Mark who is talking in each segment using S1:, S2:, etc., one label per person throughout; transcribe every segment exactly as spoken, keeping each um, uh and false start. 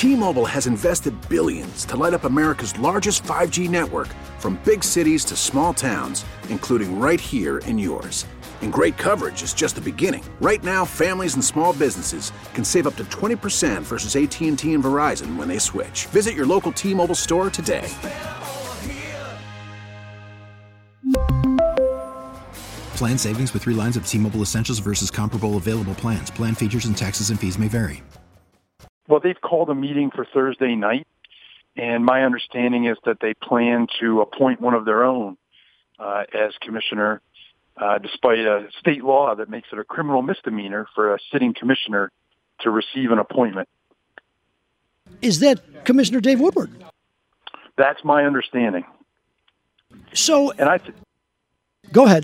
S1: T-Mobile has invested billions to light up America's largest five G network, from big cities to small towns, including right here in yours. And great coverage is just the beginning. Right now, families and small businesses can save up to twenty percent versus A T and T and Verizon when they switch. Visit your local T-Mobile store today.
S2: Plan savings with three lines of T-Mobile Essentials versus comparable available plans. Plan features and taxes and fees may vary.
S3: Well, they've called a meeting for Thursday night, and my understanding is that they plan to appoint one of their own uh, as commissioner, uh, despite a state law that makes it a criminal misdemeanor for a sitting commissioner to receive an appointment.
S4: Is that Commissioner Dave Woodward?
S3: That's my understanding.
S4: So,
S3: and I th-
S4: go ahead.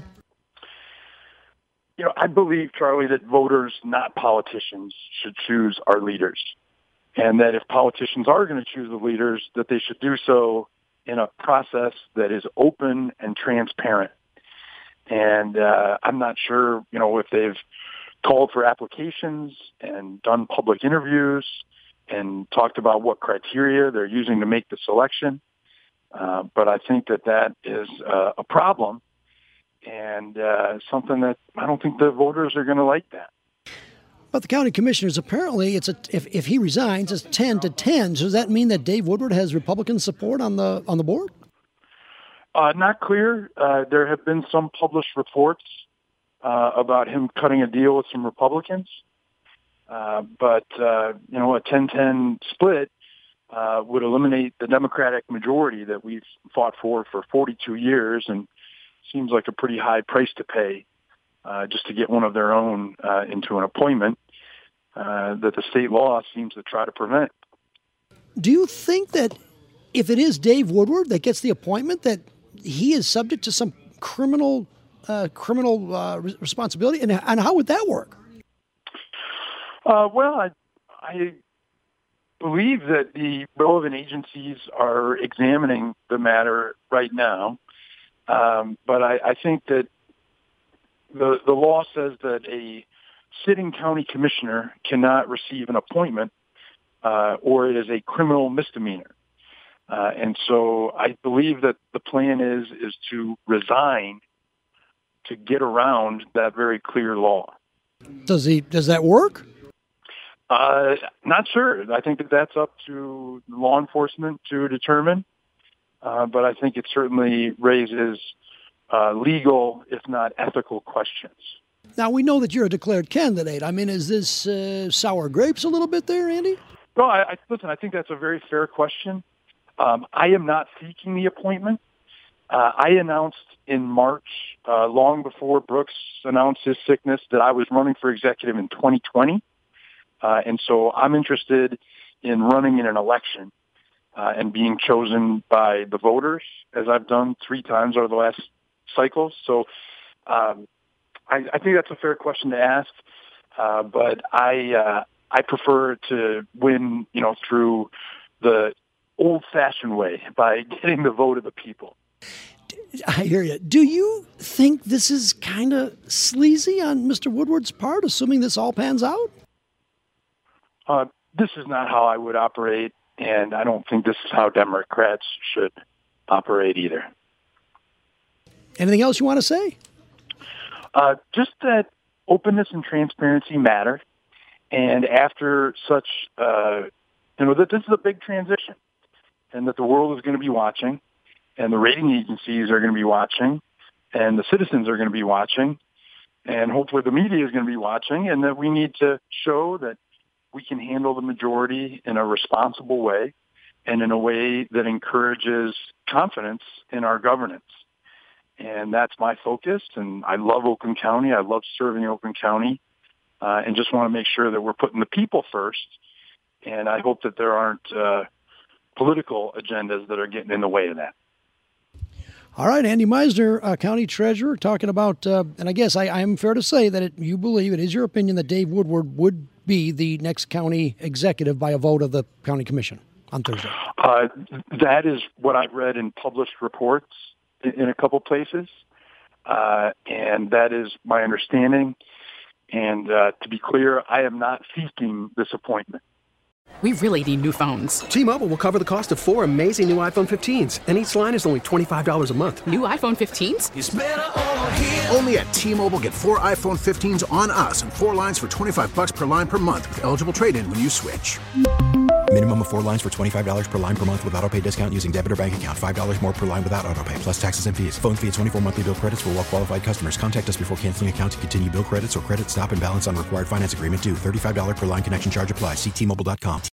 S3: You know, I believe, Charlie, that voters, not politicians, should choose our leaders. And that if politicians are going to choose the leaders, that they should do so in a process that is open and transparent. And uh, I'm not sure, you know, if they've called for applications and done public interviews and talked about what criteria they're using to make the selection. Uh, but I think that that is uh, a problem and uh, something that I don't think the voters are going to like that.
S4: But the county commissioners, apparently, it's a, if, if he resigns, it's ten to ten. So does that mean that Dave Woodward has Republican support on the on the board?
S3: Uh, not clear. Uh, there have been some published reports uh, about him cutting a deal with some Republicans. Uh, but, uh, you know, a ten ten split uh, would eliminate the Democratic majority that we've fought for for forty-two years, and seems like a pretty high price to pay uh, just to get one of their own uh, into an appointment uh, that the state law seems to try to prevent.
S4: Do you think that if it is Dave Woodward that gets the appointment, that he is subject to some criminal uh, criminal uh, responsibility? And, and how would that work?
S3: Uh, well, I, I believe that the relevant agencies are examining the matter right now. Um, but I, I think that the the law says that a sitting county commissioner cannot receive an appointment, uh, or it is a criminal misdemeanor. Uh, and so I believe that the plan is is to resign to get around that very clear law.
S4: Does he? Does that work?
S3: Uh, not sure. I think that that's up to law enforcement to determine. Uh, but I think it certainly raises uh, legal, if not ethical, questions.
S4: Now, we know that you're a declared candidate. I mean, is this uh, sour grapes a little bit there, Andy?
S3: Well, I, I, listen, I think that's a very fair question. Um, I am not seeking the appointment. Uh, I announced in March, uh, long before Brooks announced his sickness, that I was running for executive in twenty twenty. Uh, and so I'm interested in running in an election. Uh, and being chosen by the voters, as I've done three times over the last cycle. So um, I, I think that's a fair question to ask. Uh, but I uh, I prefer to win, you know, through the old-fashioned way, by getting the vote of the people.
S4: I hear you. Do you think this is kind of sleazy on Mister Woodward's part, assuming this all pans out?
S3: Uh, this is not how I would operate. And I don't think this is how Democrats should operate either.
S4: Anything else you want to say?
S3: Uh, just that openness and transparency matter. And after such, uh, you know, that this is a big transition, and that the world is going to be watching, and the rating agencies are going to be watching, and the citizens are going to be watching, and hopefully the media is going to be watching, and that we need to show that we can handle the majority in a responsible way and in a way that encourages confidence in our governance. And that's my focus. And I love Oakland County. I love serving Oakland County, uh, and just want to make sure that we're putting the people first. And I hope that there aren't uh, political agendas that are getting in the way of that.
S4: All right, Andy Meisner, uh, County Treasurer, talking about, uh, and I guess I, I am fair to say that it, you believe, it is your opinion that Dave Woodward would be the next county executive by a vote of the county commission on Thursday.
S3: Uh, that is what I've read in published reports in, in a couple places, uh, and that is my understanding. And uh, to be clear, I am not seeking this appointment.
S5: We really need new phones.
S6: T-Mobile will cover the cost of four amazing new iPhone fifteens, and each line is only twenty-five dollars a month.
S5: New iPhone fifteens?
S1: It's better over here. Only at T-Mobile, get four iPhone fifteens on us and four lines for twenty-five bucks per line per month with eligible trade-in when you switch.
S2: Minimum of four lines for twenty-five dollars per line per month with autopay discount using debit or bank account. five dollars more per line without autopay, plus taxes and fees. Phone fee at twenty-four monthly bill credits for well-qualified customers. Contact us before canceling account to continue bill credits or credit stop and balance on required finance agreement due. thirty-five dollars per line connection charge applies. See T Mobile dot com.